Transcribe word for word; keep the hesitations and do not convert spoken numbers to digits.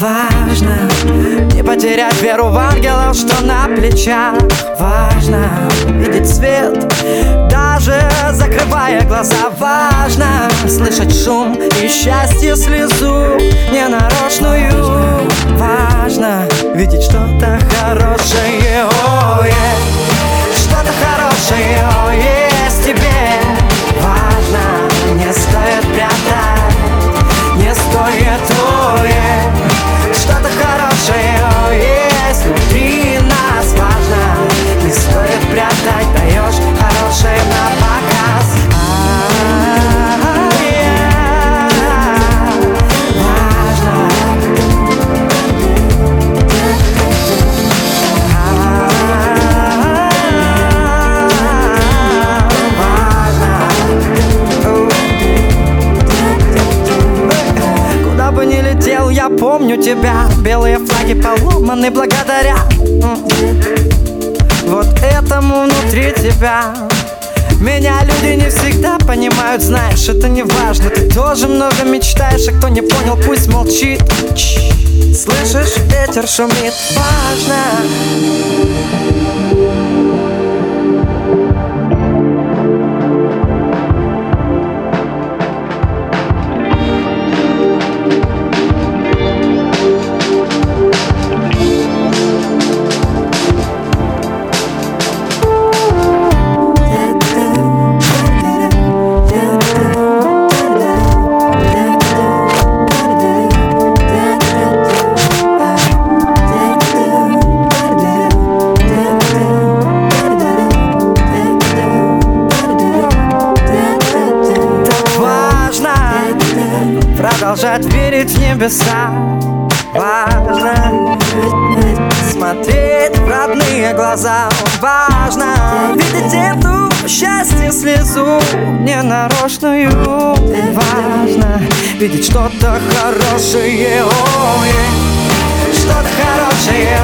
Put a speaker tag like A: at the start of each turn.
A: Важно не потерять веру в ангелов, что на плечах. Важно видеть свет, даже закрывая глаза. Важно слышать шум и счастье, слезу ненарочную. Важно видеть что-то хорошее, oh, yeah. Что-то хорошее, oh, есть в тебе. Важно, не стоит прятать, не стоит, oh, yeah. Что-то хорошее, oh, есть внутри нас. Важно, не стоит прятать, даешь хорошее на показ. Я помню тебя, белые флаги поломаны благодаря вот этому внутри тебя. Меня люди не всегда понимают, знаешь, это не важно. Ты тоже много мечтаешь, а кто не понял, пусть молчит. Слышишь, ветер шумит, важно. Продолжать верить в небеса. Важно смотреть в родные глаза. Важно видеть эту счастье, слезу ненарочную. Важно видеть что-то хорошее, oh, yeah. Что-то хорошее,